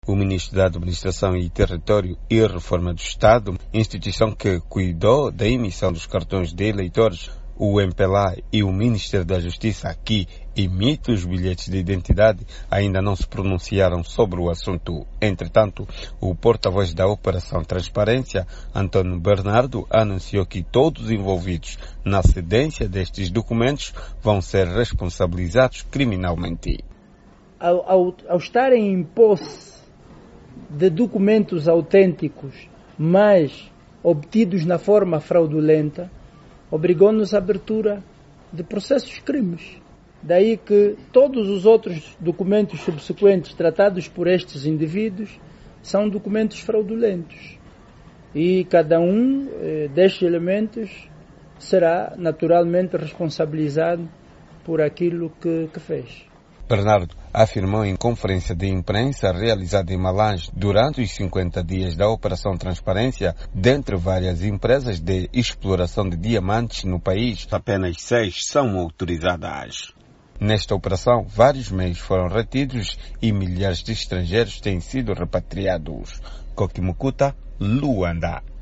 O Ministro da Administração e Território e Reforma do Estado, instituição que cuidou da emissão dos cartões de eleitores, o MPLA e o Ministério da Justiça, que emite os bilhetes de identidade, ainda não se pronunciaram sobre o assunto. Entretanto, o porta-voz da Operação Transparência, Antônio Bernardo, anunciou que todos os envolvidos na cedência destes documentos vão ser responsabilizados criminalmente. Ao estarem em posse de documentos autênticos, mas obtidos na forma fraudulenta, obrigou-nos a abertura de processos crimes. Daí que todos os outros documentos subsequentes tratados por estes indivíduos são documentos fraudulentos. E cada um destes elementos será naturalmente responsabilizado por aquilo que fez. Bernardo afirmou em conferência de imprensa realizada em Malange durante os 50 dias da Operação Transparência, dentre várias empresas de exploração de diamantes no país, apenas 6 são autorizadas. Nesta operação, vários meios foram retidos e milhares de estrangeiros têm sido repatriados. Coquimucuta, Luanda.